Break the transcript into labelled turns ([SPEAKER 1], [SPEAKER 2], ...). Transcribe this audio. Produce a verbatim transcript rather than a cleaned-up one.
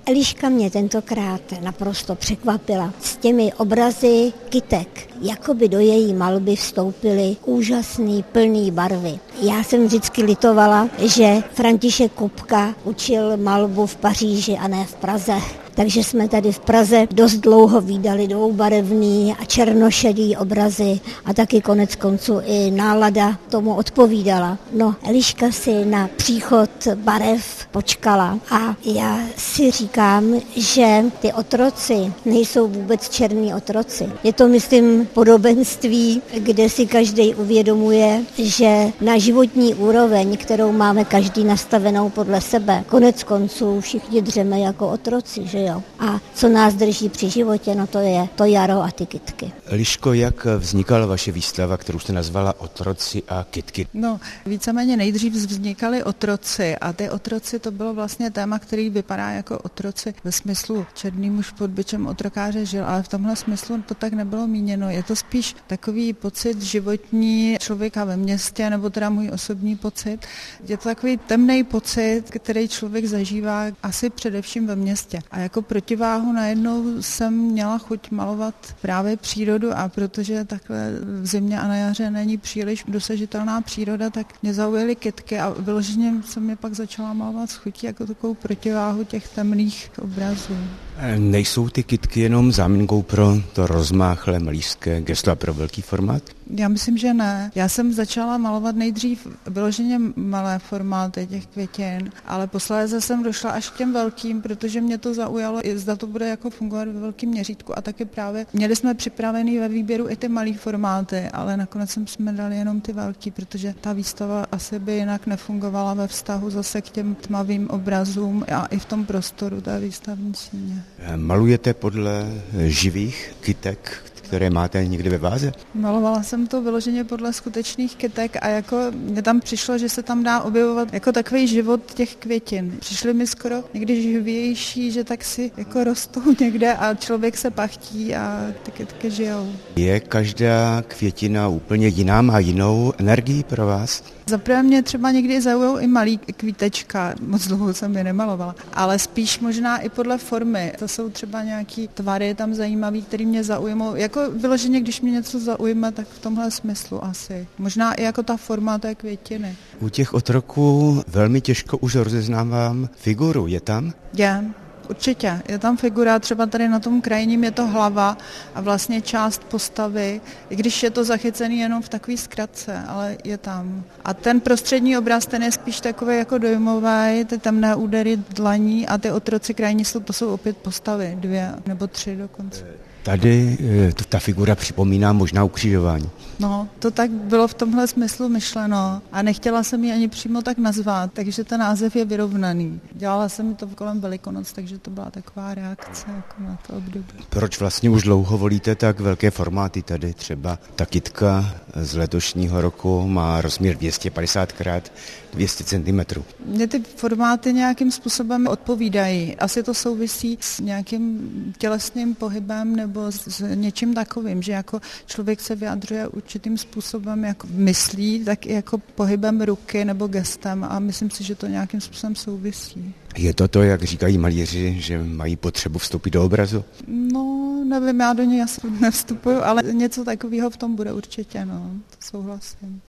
[SPEAKER 1] Eliška mě tentokrát naprosto překvapila s těmi obrazy kytek. Jakoby do její malby vstoupily úžasný, plný barvy. Já jsem vždycky litovala, že František Kupka učil malbu v Paříži a ne v Praze. Takže jsme tady v Praze dost dlouho vídali dvoubarevný a černošedý obrazy a taky konec konců i nálada tomu odpovídala. No, Eliška si na příchod barev počkala a já si říkám, že ty otroci nejsou vůbec černí otroci. Je to, myslím, podobenství, kde si každý uvědomuje, že na životní úroveň, kterou máme každý nastavenou podle sebe, konec konců všichni dřeme jako otroci, že jo? A co nás drží při životě, no to je to jaro a ty kytky.
[SPEAKER 2] Eliško, jak vznikala vaše výstava, kterou jste nazvala Otroci a kytky?
[SPEAKER 3] No, víceméně nejdřív vznikaly otroci a ty otroci to bylo vlastně téma, který vypadá jako otroci ve smyslu černý muž pod bičem otrokáře žil, ale v tomhle smyslu to tak nebylo míněno. Je to spíš takový pocit životní člověka ve městě, nebo teda můj osobní pocit. Je to takový temný pocit, který člověk zažívá asi především ve městě. A jako protiváhu najednou jsem měla chuť malovat právě přírodu a protože takhle v zimě a na jaře není příliš dosažitelná příroda, tak mě zaujaly kytky a vyloženě jsem je pak začala malovat s chutí jako takovou protiváhu těch temných obrazů.
[SPEAKER 2] Nejsou ty kytky jenom záminkou pro to rozmáchlé malířské gesto a pro velký formát?
[SPEAKER 3] Já myslím, že ne. Já jsem začala malovat nejdřív vyloženě malé formáty těch květin, ale posléze jsem došla až k těm velkým, protože mě to zaujalo, zda to bude jako fungovat ve velkém měřítku a taky právě měli jsme připravený ve výběru i ty malé formáty, ale nakonec jsme dali jenom ty velký, protože ta výstava asi by jinak nefungovala ve vztahu zase k těm tmavým obrazům a i v tom prostoru té výstavní síně.
[SPEAKER 2] Malujete podle živých kytek, které máte někdy ve váze?
[SPEAKER 3] Malovala jsem to vyloženě podle skutečných kytek a jako mě tam přišlo, že se tam dá objevovat jako takový život těch květin. Přišly mi skoro někdy živější, že tak si jako rostou někde a člověk se pachtí a ty kytky žijou.
[SPEAKER 2] Je každá květina úplně jiná, má jinou energii pro vás?
[SPEAKER 3] Zaprvé mě třeba někdy zaujou i malý kvítečka, moc dlouho jsem je nemalovala, ale spíš možná i podle formy. To jsou třeba nějaký tvary tam zajímavý, který mě zaujmou. Jako vyloženě, když mě něco zaujme, tak v tomhle smyslu asi. Možná i jako ta forma té květiny.
[SPEAKER 2] U těch otroků velmi těžko už rozeznávám figuru. Je tam?
[SPEAKER 3] Je. Určitě. Je tam figura, třeba tady na tom krajním je to hlava a vlastně část postavy, i když je to zachycený jenom v takové zkratce, ale je tam. A ten prostřední obraz, ten je spíš takový jako dojmový, ty temné údery dlaní a ty otroci krajní jsou, to jsou opět postavy, dvě nebo tři dokonce.
[SPEAKER 2] Tady ta figura připomíná možná ukřižování.
[SPEAKER 3] No, to tak bylo v tomhle smyslu myšleno a nechtěla jsem ji ani přímo tak nazvat, takže ten název je vyrovnaný. Dělala jsem to kolem Velikonoc, takže to byla taková reakce jako na to období.
[SPEAKER 2] Proč vlastně už dlouho volíte tak velké formáty tady? Třeba ta kytka z letošního roku má rozměr dvě stě padesát krát dvě stě centimetrů.
[SPEAKER 3] Mně ty formáty nějakým způsobem odpovídají. Asi to souvisí s nějakým tělesným pohybem nebo s něčím takovým, že jako člověk se vyjadřuje určitým způsobem, jako myslí, tak i jako pohybem ruky nebo gestem a myslím si, že to nějakým způsobem souvisí.
[SPEAKER 2] Je to to, jak říkají malíři, že mají potřebu vstoupit do obrazu?
[SPEAKER 3] No, nevím, já do něj asi nevstupuju, ale něco takového v tom bude určitě, no, to souhlasím.